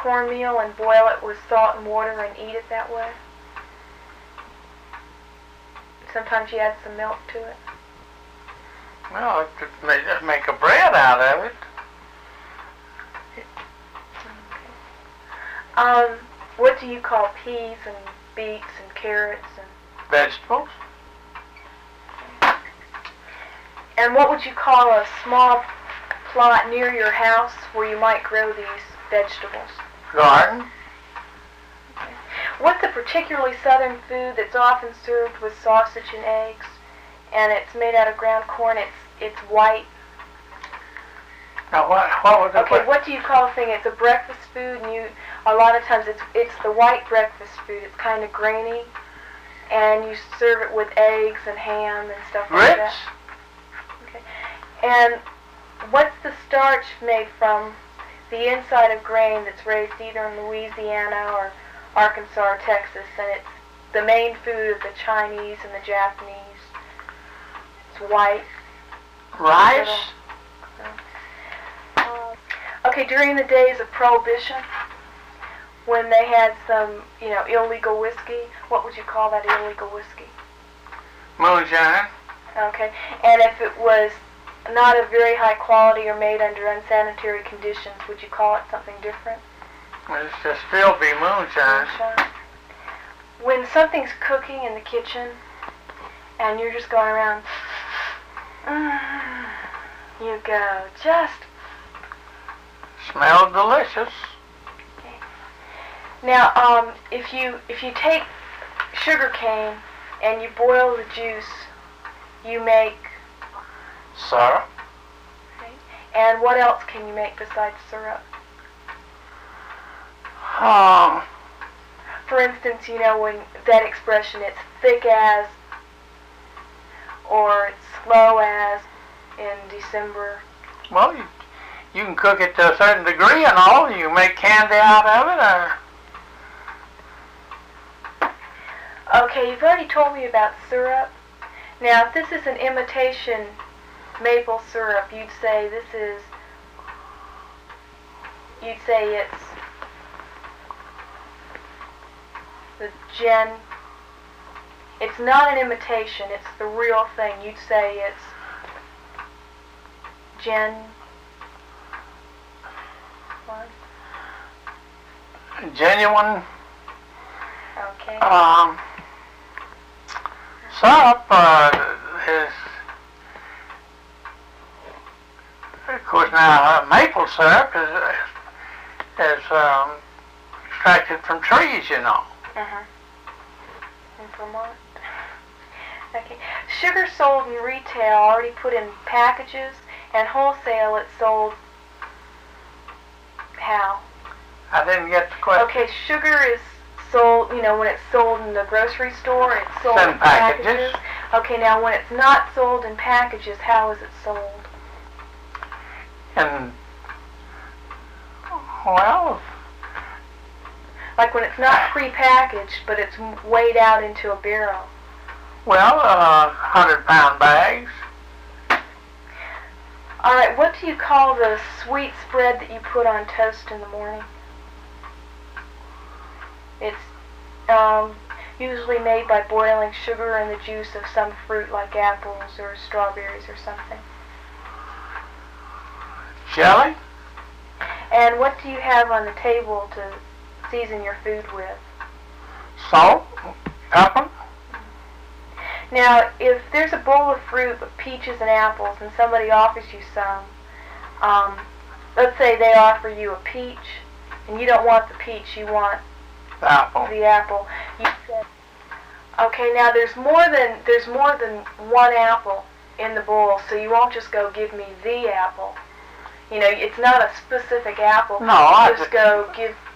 cornmeal and boil it with salt and water and eat it that way. Sometimes you add some milk to it. Well, just make a bread out of it. Okay. What do you call peas and beets and carrots and vegetables? And what would you call a small plot near your house where you might grow these vegetables? Garden. Okay. What's a particularly southern food that's often served with sausage and eggs, and it's made out of ground corn? It's white. Now what was it? Okay, what do you call a thing? It's a breakfast food, and a lot of times it's the white breakfast food. It's kind of grainy, and you serve it with eggs and ham and stuff like that. Okay. And what's the starch made from? The inside of grain that's raised either in Louisiana or Arkansas or Texas, and it's the main food of the Chinese and the Japanese. It's white. Rice. Okay, during the days of Prohibition, when they had some, illegal whiskey, what would you call that illegal whiskey? Moonshine. Okay, and if it was not of very high quality or made under unsanitary conditions, would you call it something different? Well, it should still be moonshine. When something's cooking in the kitchen and you're just going around, you go, just smells delicious. Okay. Now, if you take sugar cane and you boil the juice, you make syrup. Okay. And what else can you make besides syrup? For instance, when that expression, it's thick as, or it's slow as in December. Well, you can cook it to a certain degree and all. You can make candy out of it. Okay, you've already told me about syrup. Now, if this is an imitation maple syrup, you'd say it's the it's not an imitation, it's the real thing. You'd say it's genuine. Okay. Syrup is, of course, now maple syrup is extracted from trees, In Vermont. Okay. Sugar sold in retail already put in packages, and wholesale it's sold how? I didn't get the question. Okay, sugar is sold, when it's sold in the grocery store, it's sold in packages. Okay, now when it's not sold in packages, how is it sold? And, well, like when it's not pre-packaged, but it's weighed out into a barrel. Well, 100-pound bags. All right, what do you call the sweet spread that you put on toast in the morning? It's usually made by boiling sugar and the juice of some fruit like apples or strawberries or something. Jelly? And what do you have on the table to season your food with? Salt, pepper. Now, if there's a bowl of fruit with peaches and apples and somebody offers you some, let's say they offer you a peach and you don't want the peach, you want the apple. You said, okay, now there's more than one apple in the bowl, so you won't just go give me the apple. It's not a specific apple. No, just go give